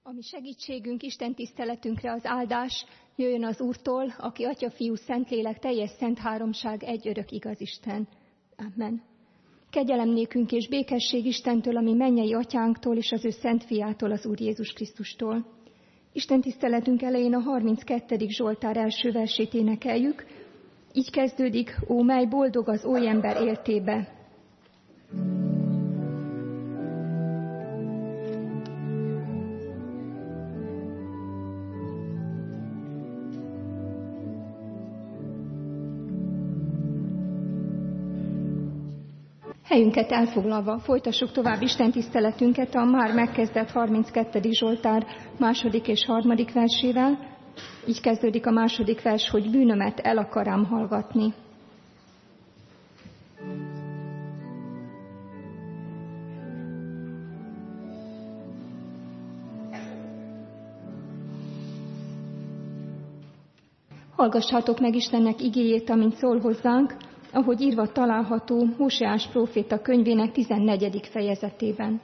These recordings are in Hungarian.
Ami segítségünk, Isten tiszteletünkre az áldás jöjjön az Úrtól, aki Atya, Fiú, Szentlélek, teljes szent háromság, egy örök igaz Isten. Amen. Kegyelem nékünk és békesség Istentől, ami mennyei atyánktól és az ő szent fiától, az Úr Jézus Krisztustól. Isten tiszteletünk elején a 32. Zsoltár első versét énekeljük. Így kezdődik: Ó, mely boldog az oly ember éltébe! Helyünket elfoglalva folytassuk tovább Isten tiszteletünket a már megkezdett 32. Zsoltár második és harmadik versével. Így kezdődik a második vers, hogy bűnömet el akarám hallgatni. Hallgassátok meg Istennek igéjét, amint szól hozzánk, ahogy írva található Hóseás próféta könyvének 14. fejezetében.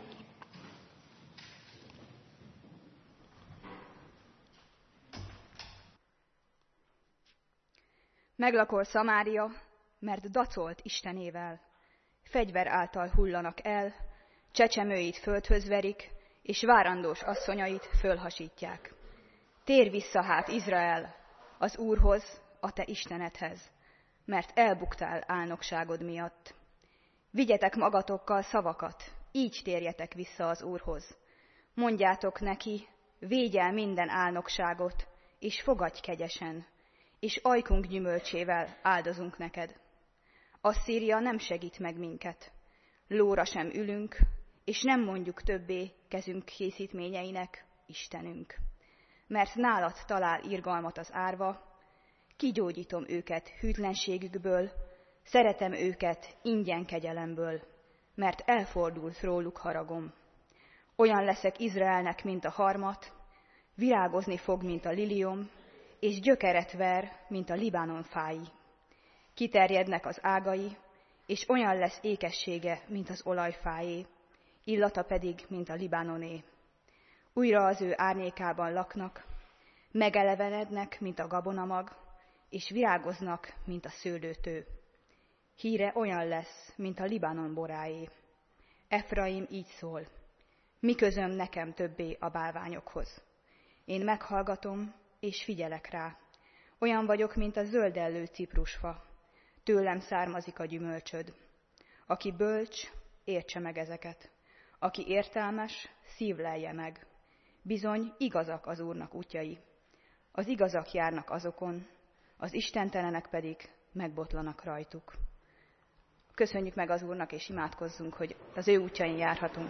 Meglakol Szamária, mert dacolt Istenével. Fegyver által hullanak el, csecsemőit földhöz verik, és várandós asszonyait fölhasítják. Térj vissza hát, Izrael, az Úrhoz, a te Istenedhez, mert elbuktál álnokságod miatt. Vigyetek magatokkal szavakat, így térjetek vissza az Úrhoz. Mondjátok neki, védj el minden álnokságot, és fogadj kegyesen, és ajkunk gyümölcsével áldozunk neked. Asszíria nem segít meg minket. Lóra sem ülünk, és nem mondjuk többé kezünk készítményeinek, Istenünk. Mert nálad talál irgalmat az árva, kigyógyítom őket hűtlenségükből, szeretem őket ingyen kegyelemből, mert elfordult róluk haragom. Olyan leszek Izraelnek, mint a harmat, virágozni fog, mint a liliom, és gyökeret ver, mint a Libanon fái. Kiterjednek az ágai, és olyan lesz ékessége, mint az olajfáé, illata pedig, mint a Libanoné. Újra az ő árnyékában laknak, megelevenednek, mint a gabonamag, és virágoznak, mint a szőlőtő. Híre olyan lesz, mint a Libanon boráé. Efraim így szól: mi közöm nekem többé a bálványokhoz? Én meghallgatom, és figyelek rá. Olyan vagyok, mint a zöldellő ciprusfa. Tőlem származik a gyümölcsöd. Aki bölcs, értse meg ezeket. Aki értelmes, szívlelje meg. Bizony, igazak az Úrnak útjai. Az igazak járnak azokon, az istentelenek pedig megbotlanak rajtuk. Köszönjük meg az Úrnak, és imádkozzunk, hogy az ő útjain járhatunk.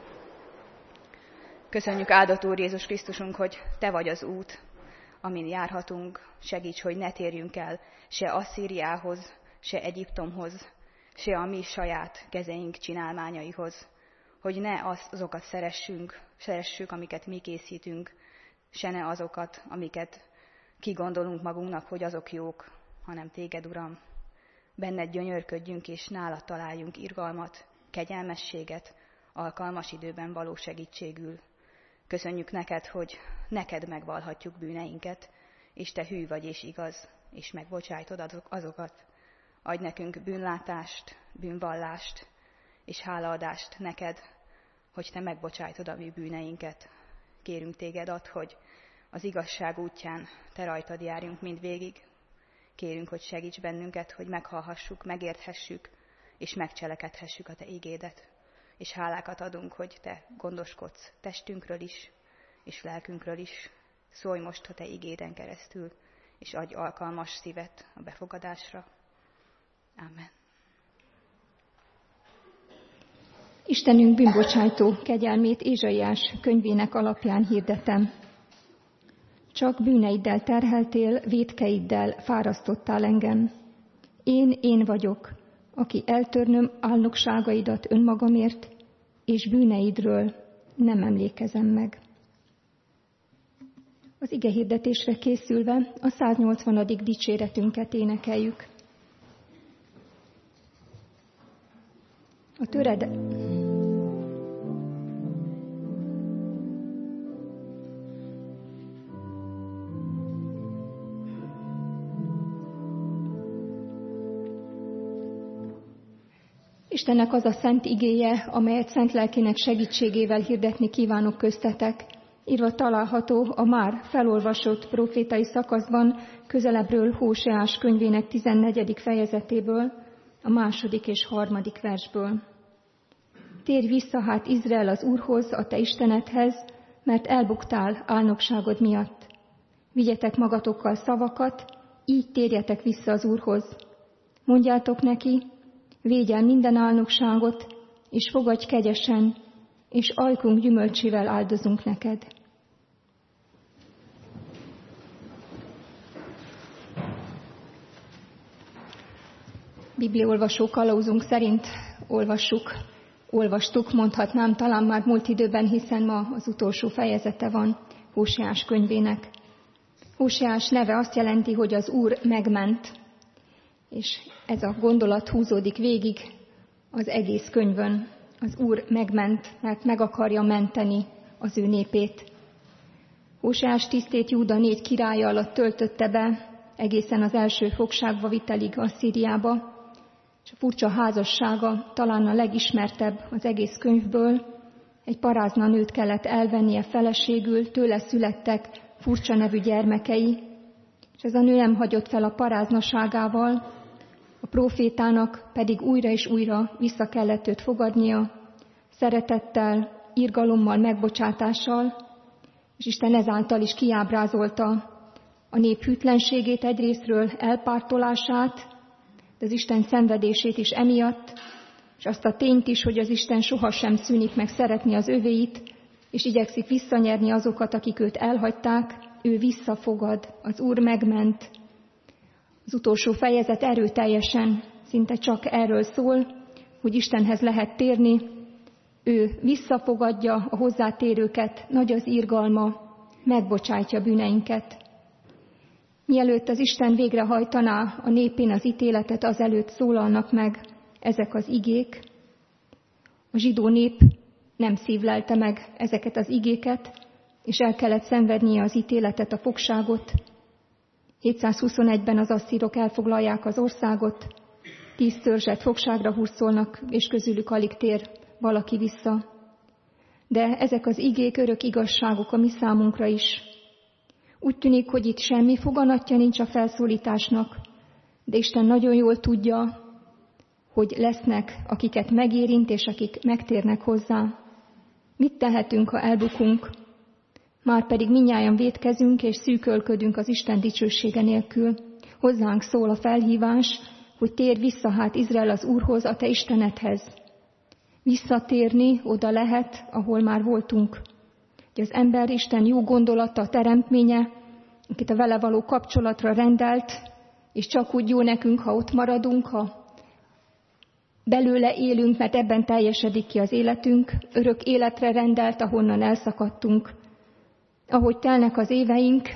Köszönjük, áldott Úr Jézus Krisztusunk, hogy te vagy az út, amin járhatunk. Segíts, hogy ne térjünk el se Asszíriához, se Egyiptomhoz, se a mi saját kezeink csinálmányaihoz, hogy ne azokat szeressük, amiket mi készítünk, se ne azokat, amiket kigondolunk magunknak, hogy azok jók, hanem téged, Uram. Benned gyönyörködjünk, és nálad találjunk irgalmat, kegyelmességet, alkalmas időben való segítségül. Köszönjük neked, hogy neked megvallhatjuk bűneinket, és te hű vagy és igaz, és megbocsájtod azokat. Adj nekünk bűnlátást, bűnvallást, és hálaadást neked, hogy te megbocsájtod a mi bűneinket. Kérünk téged, add, hogy az igazság útján te rajtad járjunk mindvégig. Kérünk, hogy segíts bennünket, hogy meghallhassuk, megérthessük, és megcselekedhessük a te igédet. És hálákat adunk, hogy te gondoskodsz testünkről is, és lelkünkről is. Szólj most a te igéden keresztül, és adj alkalmas szívet a befogadásra. Amen. Istenünk bűnbocsájtó kegyelmét Ézsaiás könyvének alapján hirdetem. Csak bűneiddel terheltél, vétkeiddel fárasztottál engem. Én vagyok, aki eltörnöm álnokságaidat önmagamért, és bűneidről nem emlékezem meg. Az igehirdetésre készülve a 180. dicséretünket énekeljük. Istennek az a szent igéje, amelyet szent lelkének segítségével hirdetni kívánok köztetek, írva található a már felolvasott profétai szakaszban, közelebbről Hóseás könyvének 14. fejezetéből, a 2. és 3. versből. Térj vissza hát Izrael az Úrhoz, a te Istenedhez, mert elbuktál álnokságod miatt. Vigyetek magatokkal szavakat, így térjetek vissza az Úrhoz. Mondjátok neki, védj el minden álnokságot, és fogadj kegyesen, és ajkunk gyümölcsével áldozunk neked. Bibliaolvasó kalauzunk szerint olvastuk, mondhatnám talán már múlt időben, hiszen ma az utolsó fejezete van Hóseás könyvének. Hóseás neve azt jelenti, hogy az Úr megment, és ez a gondolat húzódik végig az egész könyvön. Az Úr megment, mert meg akarja menteni az ő népét. Hóseás tisztét Júda 4 királya alatt töltötte be, egészen az első fogságba vitelig Asszíriába, és a furcsa házassága talán a legismertebb az egész könyvből. Egy parázna nőt kellett elvennie feleségül, tőle születtek furcsa nevű gyermekei, és ez a nő nem hagyott fel a paráznaságával, a prófétának pedig újra és újra vissza kellett őt fogadnia, szeretettel, irgalommal, megbocsátással, és Isten ezáltal is kiábrázolta a nép hűtlenségét egyrészről, elpártolását, de az Isten szenvedését is emiatt, és azt a tényt is, hogy az Isten sohasem szűnik meg szeretni az övéit, és igyekszik visszanyerni azokat, akik őt elhagyták, ő visszafogad, az Úr megment. Az utolsó fejezet erőteljesen, szinte csak erről szól, hogy Istenhez lehet térni, ő visszafogadja a hozzátérőket, nagy az irgalma, megbocsátja bűneinket. Mielőtt az Isten végrehajtaná a népén az ítéletet, azelőtt szólalnak meg ezek az igék. A zsidó nép nem szívlelte meg ezeket az igéket, és el kellett szenvednie az ítéletet, a fogságot. 721-ben az asszírok elfoglalják az országot, 10 törzset fogságra hurcolnak, és közülük alig tér valaki vissza. De ezek az igék örök igazságok a mi számunkra is. Úgy tűnik, hogy itt semmi foganatja nincs a felszólításnak, de Isten nagyon jól tudja, hogy lesznek, akiket megérint, és akik megtérnek hozzá. Mit tehetünk, ha elbukunk? Márpedig mindnyájan vétkezünk és szűkölködünk az Isten dicsősége nélkül. Hozzánk szól a felhívás, hogy térj vissza hát Izrael az Úrhoz, a te Istenedhez. Visszatérni oda lehet, ahol már voltunk. Hogy az ember Isten jó gondolata, teremtménye, akit a vele való kapcsolatra rendelt, és csak úgy jó nekünk, ha ott maradunk, ha belőle élünk, mert ebben teljesedik ki az életünk, örök életre rendelt, ahonnan elszakadtunk. Ahogy telnek az éveink,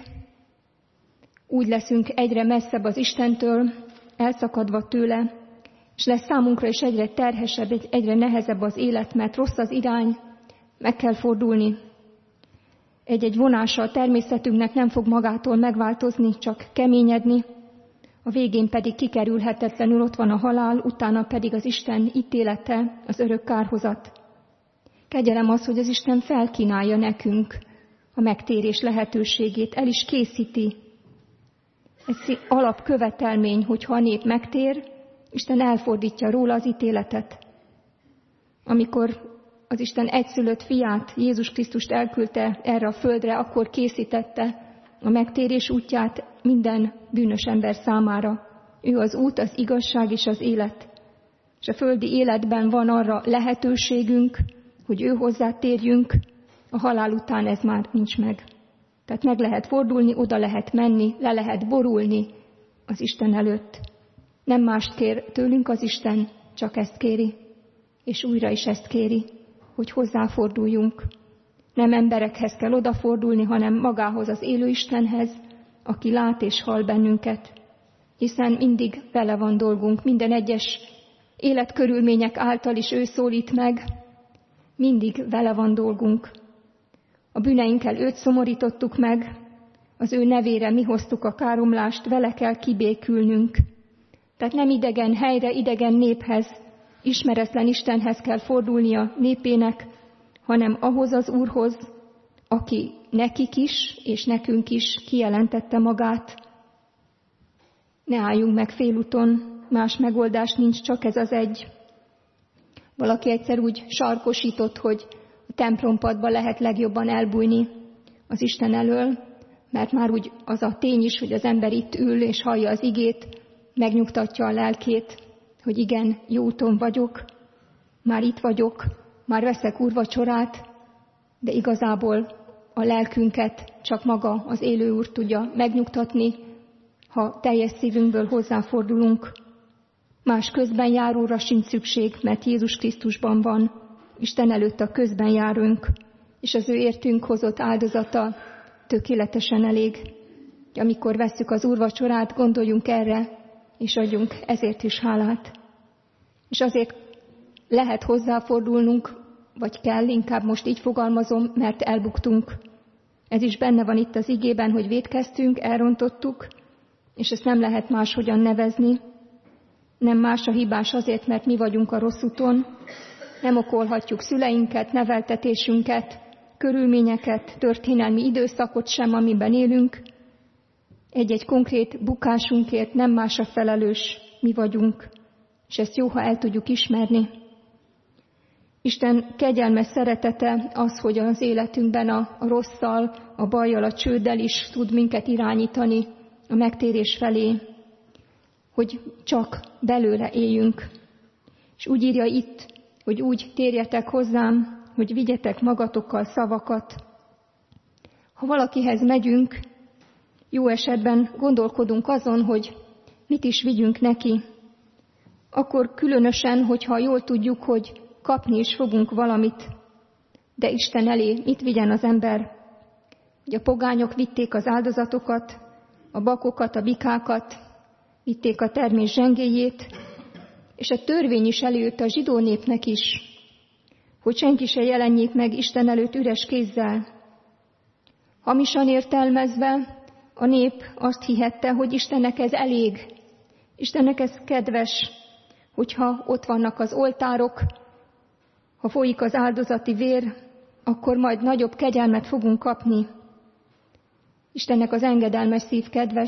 úgy leszünk egyre messzebb az Istentől, elszakadva tőle, és lesz számunkra is egyre terhesebb, egyre nehezebb az élet, mert rossz az irány, meg kell fordulni. Egy-egy vonása a természetünknek nem fog magától megváltozni, csak keményedni, a végén pedig kikerülhetetlenül ott van a halál, utána pedig az Isten ítélete, az örök kárhozat. Kegyelem az, hogy az Isten felkínálja nekünk a megtérés lehetőségét, el is készíti. Ez alapkövetelmény, hogyha a nép megtér, Isten elfordítja róla az ítéletet. Amikor az Isten egyszülött fiát, Jézus Krisztust elküldte erre a földre, akkor készítette a megtérés útját minden bűnös ember számára. Ő az út, az igazság és az élet. És a földi életben van arra lehetőségünk, hogy ő hozzá térjünk, a halál után ez már nincs meg. Tehát meg lehet fordulni, oda lehet menni, le lehet borulni az Isten előtt. Nem mást kér tőlünk az Isten, csak ezt kéri, és újra is ezt kéri, hogy hozzáforduljunk. Nem emberekhez kell odafordulni, hanem magához, az élő Istenhez, aki lát és hall bennünket, hiszen mindig vele van dolgunk, minden egyes életkörülmények által is ő szólít meg, mindig vele van dolgunk. A bűneinkkel őt szomorítottuk meg, az ő nevére mi hoztuk a káromlást, vele kell kibékülnünk. Tehát nem idegen helyre, idegen néphez, ismeretlen Istenhez kell fordulnia népének, hanem ahhoz az Úrhoz, aki nekik is és nekünk is kijelentette magát. Ne álljunk meg félúton, más megoldás nincs, csak ez az egy. Valaki egyszer úgy sarkosított, hogy a templompadba lehet legjobban elbújni az Isten elől, mert már úgy az a tény is, hogy az ember itt ül és hallja az igét, megnyugtatja a lelkét, hogy igen, jó úton vagyok, már itt vagyok, már veszek úrvacsorát, de igazából a lelkünket csak maga az élő Úr tudja megnyugtatni, ha teljes szívünkből hozzáfordulunk. Más közben járóra sincs szükség, mert Jézus Krisztusban van, Isten előtt a közben járunk, és az ő értünk hozott áldozata tökéletesen elég. Amikor vesszük az úrvacsorát, gondoljunk erre, és adjunk ezért is hálát. És azért lehet hozzáfordulnunk, vagy kell, inkább most így fogalmazom, mert elbuktunk. Ez is benne van itt az igében, hogy vétkeztünk, elrontottuk, és ezt nem lehet máshogyan nevezni. Nem más a hibás azért, mert mi vagyunk a rossz úton. Nem okolhatjuk szüleinket, neveltetésünket, körülményeket, történelmi időszakot sem, amiben élünk. Egy-egy konkrét bukásunkért nem más a felelős, mi vagyunk, és ezt jó, ha el tudjuk ismerni. Isten kegyelmes szeretete az, hogy az életünkben a rosszal, a bajjal, a csőddel is tud minket irányítani a megtérés felé, hogy csak belőle éljünk. És úgy írja itt, hogy úgy térjetek hozzám, hogy vigyetek magatokkal szavakat. Ha valakihez megyünk, jó esetben gondolkodunk azon, hogy mit is vigyünk neki. Akkor különösen, hogyha jól tudjuk, hogy kapni is fogunk valamit, de Isten elé mit vigyen az ember? Hogy a pogányok vitték az áldozatokat, a bakokat, a bikákat, vitték a termés zsengéjét, és a törvény is előtt a zsidó népnek is, hogy senki se jelenjék meg Isten előtt üres kézzel. Hamisan értelmezve a nép azt hihette, hogy Istennek ez elég, Istennek ez kedves, hogyha ott vannak az oltárok, ha folyik az áldozati vér, akkor majd nagyobb kegyelmet fogunk kapni. Istennek az engedelmes szív kedves,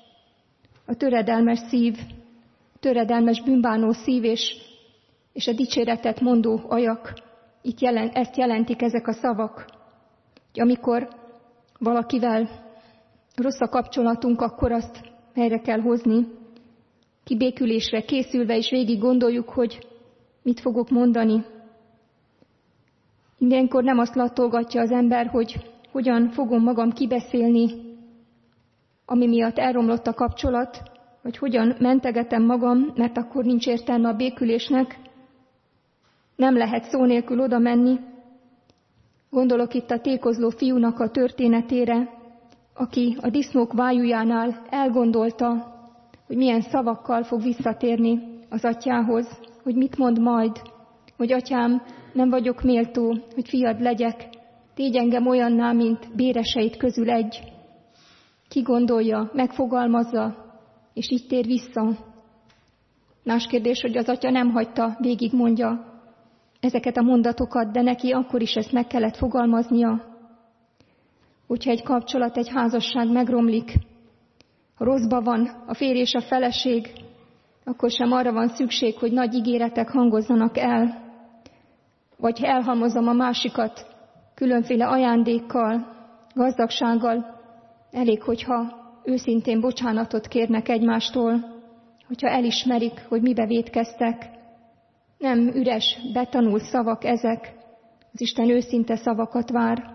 a töredelmes szív, töredelmes bűnbánó szív és a dicséretet mondó ajak, ezt jelentik ezek a szavak. Hogy amikor valakivel rossz a kapcsolatunk, akkor azt helyre kell hozni, kibékülésre készülve, és végig gondoljuk, hogy mit fogok mondani. Mindenkor nem azt latolgatja az ember, hogy hogyan fogom magam kibeszélni, ami miatt elromlott a kapcsolat, vagy hogyan mentegetem magam, mert akkor nincs értelme a békülésnek. Nem lehet szó nélkül oda menni. Gondolok itt a tékozló fiúnak a történetére, aki a disznók vájújánál elgondolta, hogy milyen szavakkal fog visszatérni az atyához, hogy mit mond majd, hogy atyám, nem vagyok méltó, hogy fiad legyek, tégy engem olyanná, mint béreseit közül egy. Ki gondolja, megfogalmazza, és így tér vissza. Más kérdés, hogy az atya nem hagyta, végigmondja ezeket a mondatokat, de neki akkor is ezt meg kellett fogalmaznia. Hogyha egy kapcsolat, egy házasság megromlik, ha rosszba van a férj és a feleség, akkor sem arra van szükség, hogy nagy ígéretek hangozzanak el, vagy elhalmozom a másikat különféle ajándékkal, gazdagsággal. Elég, hogyha őszintén bocsánatot kérnek egymástól, hogyha elismerik, hogy mibe vétkeztek. Nem üres, betanult szavak ezek, az Isten őszinte szavakat vár.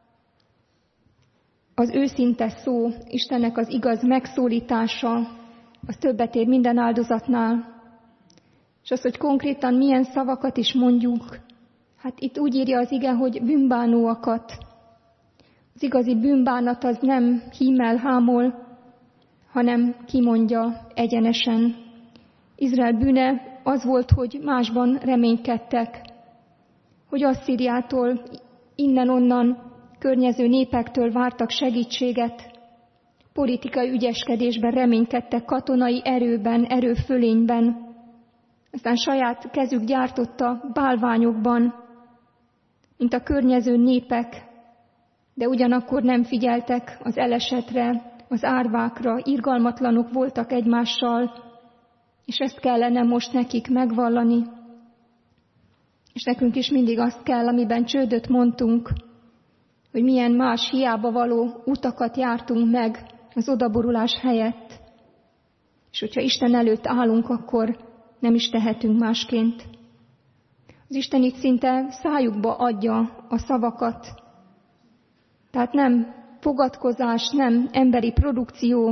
Az őszinte szó, Istennek az igaz megszólítása, az többet ér minden áldozatnál. És az, hogy konkrétan milyen szavakat is mondjuk, hát itt úgy írja az ige, hogy bűnbánóakat. Az igazi bűnbánat az nem hímel, hámol, hanem kimondja egyenesen. Izrael bűne az volt, hogy másban reménykedtek, hogy Asszíriától, innen-onnan, környező népektől vártak segítséget, politikai ügyeskedésben reménykedtek, katonai erőben, erőfölényben, aztán saját kezük gyártotta bálványokban, mint a környező népek, de ugyanakkor nem figyeltek az elesetre, az árvákra, irgalmatlanok voltak egymással, és ezt kellene most nekik megvallani. És nekünk is mindig azt kell, amiben csődöt mondtunk, hogy milyen más hiába való utakat jártunk meg az odaborulás helyett. És hogyha Isten előtt állunk, akkor nem is tehetünk másként. Az Isten itt szinte szájukba adja a szavakat. Tehát nem fogadkozás, nem emberi produkció.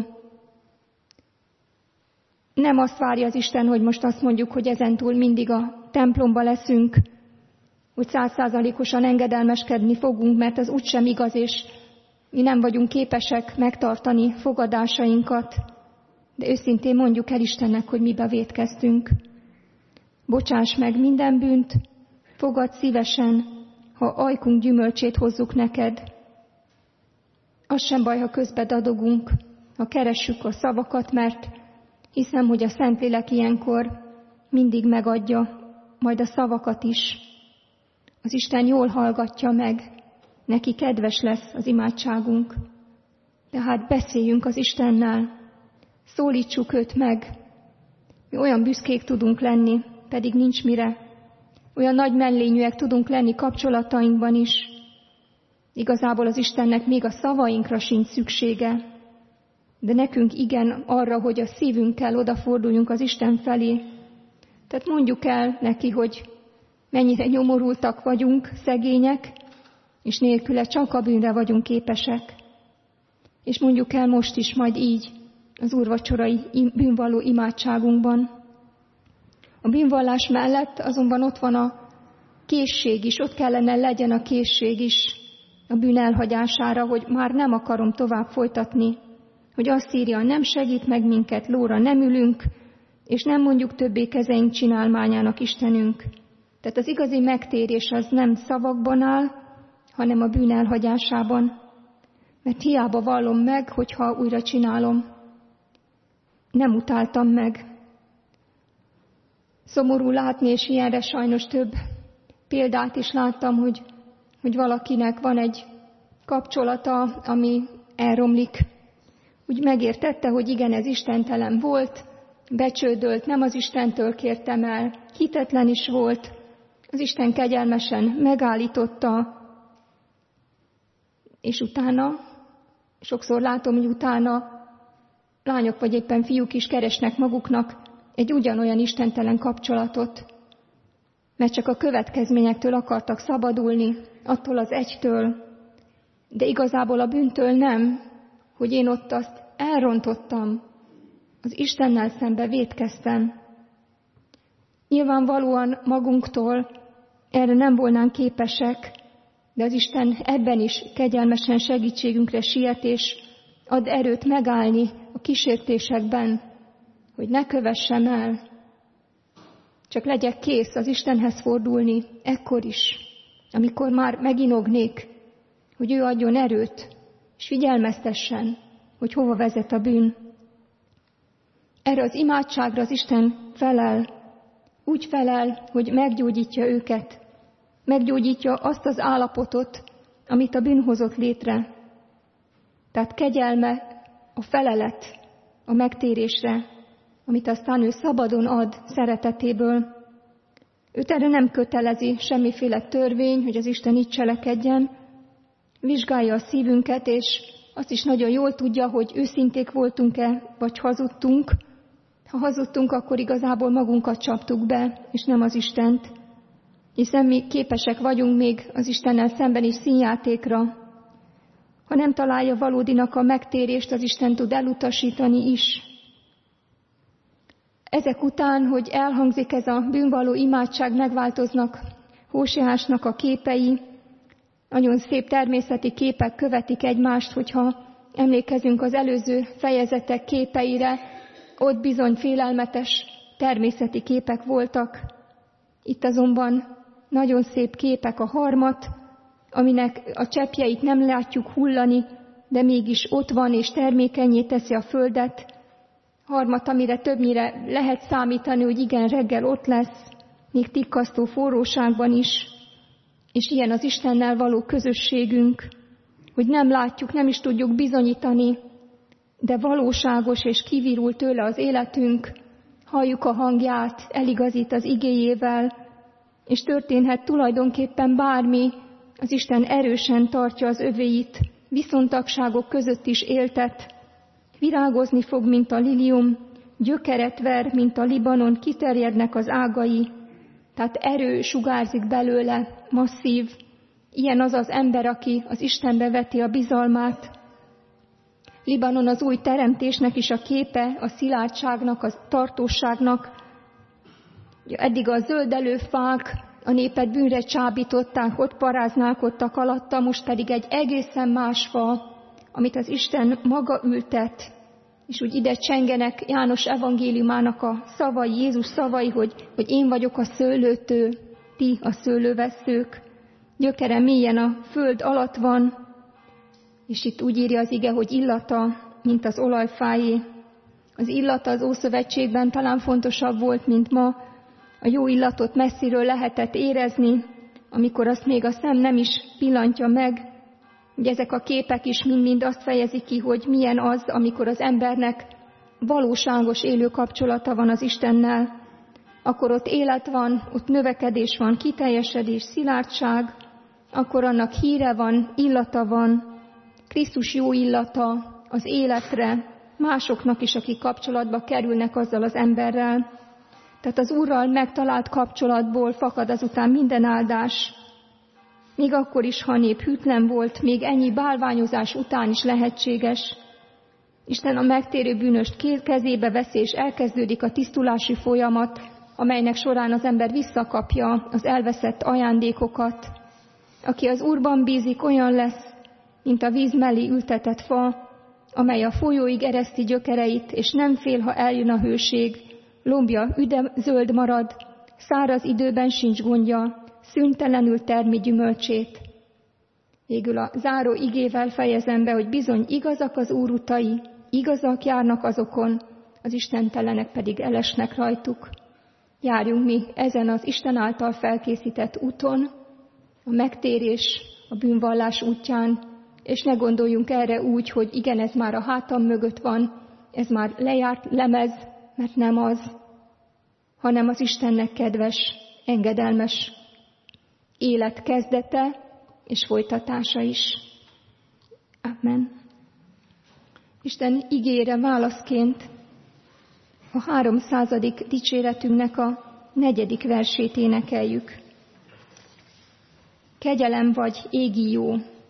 Nem azt várja az Isten, hogy most azt mondjuk, hogy ezentúl mindig a templomba leszünk, hogy 100%-osan engedelmeskedni fogunk, mert az úgysem igaz, és mi nem vagyunk képesek megtartani fogadásainkat. De őszintén mondjuk el Istennek, hogy mibe vétkeztünk. Bocsáss meg minden bűnt, fogadd szívesen, ha ajkunk gyümölcsét hozzuk neked. Az sem baj, ha közbe dadogunk, ha keressük a szavakat, mert hiszem, hogy a Szentlélek ilyenkor mindig megadja majd a szavakat is. Az Isten jól hallgatja meg, neki kedves lesz az imádságunk. Tehát beszéljünk az Istennel, szólítsuk őt meg. Mi olyan büszkék tudunk lenni, pedig nincs mire. Olyan nagy mellényűek tudunk lenni kapcsolatainkban is. Igazából az Istennek még a szavainkra sincs szüksége, de nekünk igen arra, hogy a szívünkkel odaforduljunk az Isten felé. Tehát mondjuk el neki, hogy mennyire nyomorultak vagyunk, szegények, és nélküle csak a bűnre vagyunk képesek. És mondjuk el most is majd így az úrvacsorai bűnvalló imádságunkban. A bűnvallás mellett azonban ott van a készség is, ott kellene legyen a készség is a bűn elhagyására, hogy már nem akarom tovább folytatni, hogy azt írja, nem segít meg minket, lóra nem ülünk, és nem mondjuk többé kezeink csinálmányának Istenünk. Tehát az igazi megtérés az nem szavakban áll, hanem a bűn elhagyásában. Mert hiába vallom meg, hogyha újra csinálom. Nem utáltam meg. Szomorú látni, és ilyenre sajnos több példát is láttam, hogy valakinek van egy kapcsolata, ami elromlik. Úgy megértette, hogy igen, ez istentelen volt, becsődölt, nem az Istentől kértem el, hitetlen is volt, az Isten kegyelmesen megállította, és utána, sokszor látom, hogy utána lányok vagy éppen fiúk is keresnek maguknak egy ugyanolyan istentelen kapcsolatot, mert csak a következményektől akartak szabadulni, attól az egytől, de igazából a bűntől nem, hogy én ott azt elrontottam, az Istennel szembe vétkeztem. Nyilvánvalóan magunktól erre nem volnánk képesek, de az Isten ebben is kegyelmesen segítségünkre siet, és ad erőt megállni a kísértésekben, hogy ne kövessem el. Csak legyek kész az Istenhez fordulni, ekkor is, amikor már meginognék, hogy ő adjon erőt, és figyelmeztessen, hogy hova vezet a bűn. Erre az imádságra az Isten felel, úgy felel, hogy meggyógyítja őket, meggyógyítja azt az állapotot, amit a bűn hozott létre. Tehát kegyelme a felelet a megtérésre, amit aztán ő szabadon ad szeretetéből. Őt erre nem kötelezi semmiféle törvény, hogy az Isten így cselekedjen. Vizsgálja a szívünket, és azt is nagyon jól tudja, hogy őszinték voltunk-e, vagy hazudtunk. Ha hazudtunk, akkor igazából magunkat csaptuk be, és nem az Istent. Hiszen mi képesek vagyunk még az Istennel szemben is színjátékra. Ha nem találja valódinak a megtérést, az Isten tud elutasítani is. Ezek után, hogy elhangzik ez a bűnvalló imádság, megváltoznak Hóseásnak a képei. Nagyon szép természeti képek követik egymást, hogyha emlékezünk az előző fejezetek képeire, ott bizony félelmetes természeti képek voltak. Itt azonban nagyon szép képek, a harmat, aminek a cseppjeit nem látjuk hullani, de mégis ott van és termékenyé teszi a földet, Harmat, amire többnyire lehet számítani, hogy igen, reggel ott lesz, még tikkasztó forróságban is, és ilyen az Istennel való közösségünk, hogy nem látjuk, nem is tudjuk bizonyítani, de valóságos és kivirul tőle az életünk, halljuk a hangját, eligazít az igéjével, és történhet tulajdonképpen bármi, az Isten erősen tartja az övéit, viszontagságok között is éltet, virágozni fog, mint a lilium, gyökeret ver, mint a Libanon, kiterjednek az ágai, tehát erő sugárzik belőle, masszív. Ilyen az az ember, aki az Istenbe veti a bizalmát. Libanon az új teremtésnek is a képe, a szilárdságnak, a tartóságnak. Eddig a zöldelő fák a népet bűnre csábították, ott paráználkodtak alatta, most pedig egy egészen más fa, amit az Isten maga ültet, és úgy ide csengenek János evangéliumának a szavai, Jézus szavai, hogy én vagyok a szőlőtő, ti a szőlővesszők. Gyökere mélyen a föld alatt van, és itt úgy írja az ige, hogy illata, mint az olajfájé. Az illata az Ószövetségben talán fontosabb volt, mint ma. A jó illatot messziről lehetett érezni, amikor azt még a szem nem is pillantja meg. Ugye ezek a képek is mind-mind azt fejezik ki, hogy milyen az, amikor az embernek valóságos élő kapcsolata van az Istennel. Akkor ott élet van, ott növekedés van, kiteljesedés, szilárdság, akkor annak híre van, illata van, Krisztus jó illata az életre, másoknak is, akik kapcsolatba kerülnek azzal az emberrel. Tehát az Úrral megtalált kapcsolatból fakad azután minden áldás. Még akkor is, ha a nép hűtlen volt, még ennyi bálványozás után is lehetséges. Isten a megtérő bűnöst kezébe veszi, és elkezdődik a tisztulási folyamat, amelynek során az ember visszakapja az elveszett ajándékokat. Aki az Úrban bízik, olyan lesz, mint a víz mellé ültetett fa, amely a folyóig ereszti gyökereit, és nem fél, ha eljön a hőség, lombja zöld marad, száraz időben sincs gondja, szüntelenül termi gyümölcsét. Végül a záró igével fejezem be, hogy bizony igazak az Úr utai, igazak járnak azokon, az istentelenek pedig elesnek rajtuk. Járjunk mi ezen az Isten által felkészített úton, a megtérés, a bűnvallás útján, és ne gondoljunk erre úgy, hogy igen, ez már a hátam mögött van, ez már lejárt lemez, mert nem az, hanem az Istennek kedves, engedelmes élet kezdete és folytatása is. Amen. Isten igére válaszként a 300. dicséretünknek a 4. versét énekeljük. Kegyelem vagy égi jó.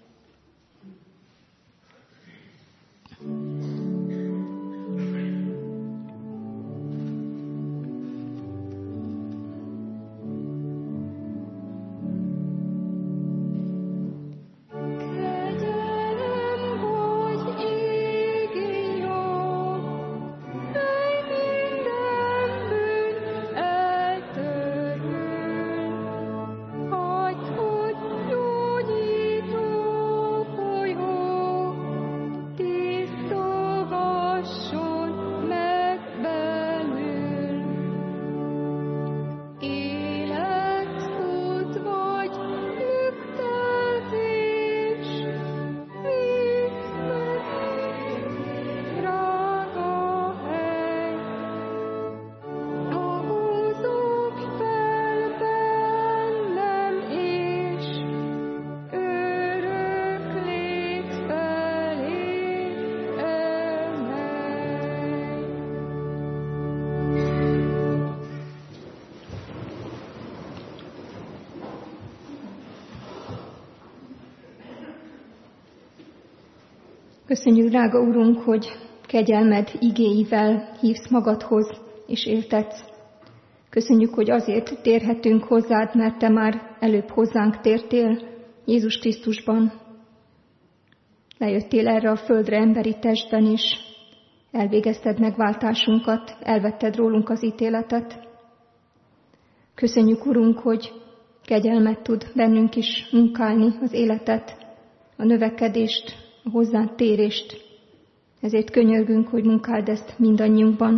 Köszönjük, drága Urunk, hogy kegyelmed igéivel hívsz magadhoz és éltetsz. Köszönjük, hogy azért térhetünk hozzád, mert te már előbb hozzánk tértél Jézus Krisztusban. Lejöttél erre a földre emberi testben is, elvégezted megváltásunkat, elvetted rólunk az ítéletet. Köszönjük, Urunk, hogy kegyelmet tud bennünk is munkálni az életet, a növekedést, a hozzád térést. Ezért könyörgünk, hogy munkáld ezt mindannyiunkban.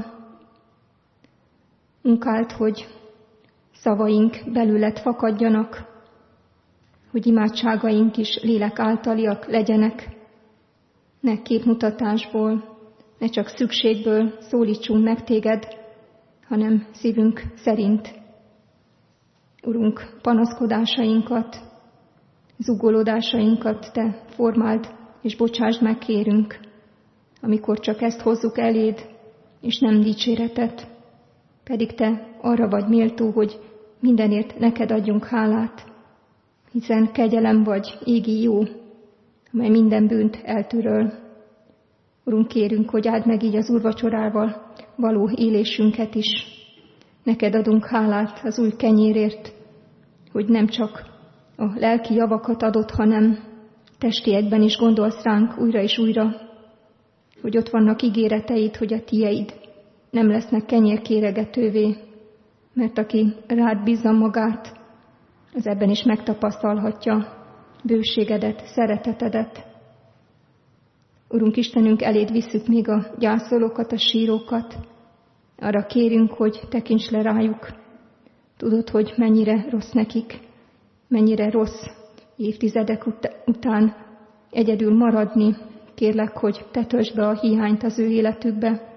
Munkáld, hogy szavaink belőled fakadjanak, hogy imádságaink is lélek általiak legyenek, ne képmutatásból, ne csak szükségből szólítsunk meg téged, hanem szívünk szerint. Urunk, panaszkodásainkat, zúgolódásainkat te formáld és bocsásd meg, kérünk, amikor csak ezt hozzuk eléd, és nem dicséretet, pedig te arra vagy méltó, hogy mindenért neked adjunk hálát, hiszen kegyelem vagy égi jó, amely minden bűnt eltöröl. Urunk, kérünk, hogy áld meg így az úrvacsorával való élésünket is. Neked adunk hálát az új kenyérért, hogy nem csak a lelki javakat adott, hanem testiekben is gondolsz ránk újra és újra, hogy ott vannak ígéreteid, hogy a tieid nem lesznek kenyérkéregetővé, mert aki rád bízza magát, az ebben is megtapasztalhatja bőségedet, szeretetedet. Urunk Istenünk, eléd visszük még a gyászolókat, a sírókat. Arra kérünk, hogy tekints le rájuk. Tudod, hogy mennyire rossz nekik, mennyire rossz évtizedek után egyedül maradni. Kérlek, hogy te töltsd be a hiányt az ő életükbe,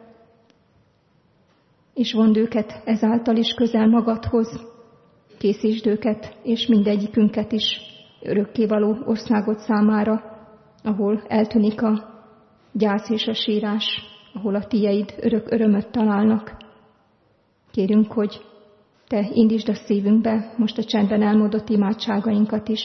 és vond őket ezáltal is közel magadhoz. Készítsd őket, és mindegyikünket is örökkévaló országot számára, ahol eltűnik a gyász és a sírás, ahol a tieid örök örömöt találnak. Kérünk, hogy te indítsd a szívünkbe most a csendben elmondott imádságainkat is.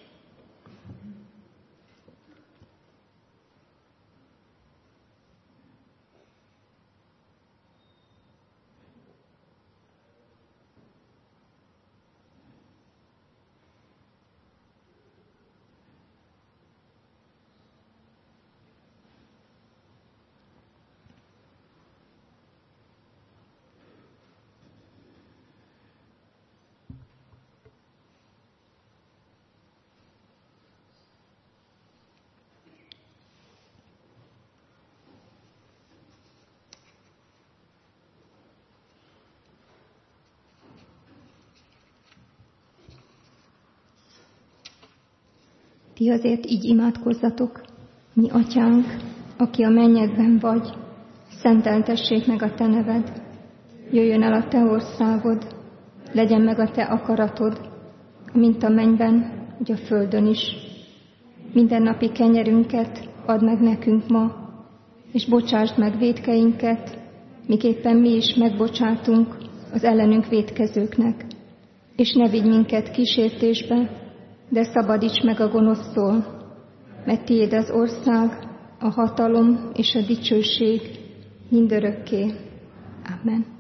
Ti azért így imádkozzatok, mi atyánk, aki a mennyekben vagy, szenteltessék meg a te neved, jöjjön el a te országod, legyen meg a te akaratod, mint a mennyben, úgy a földön is. Mindennapi kenyerünket add meg nekünk ma, és bocsásd meg vétkeinket, miképpen mi is megbocsátunk az ellenünk vétkezőknek. És ne vigy minket kísértésbe, de szabadíts meg a gonosztól, mert tiéd az ország, a hatalom és a dicsőség mindörökké. Amen.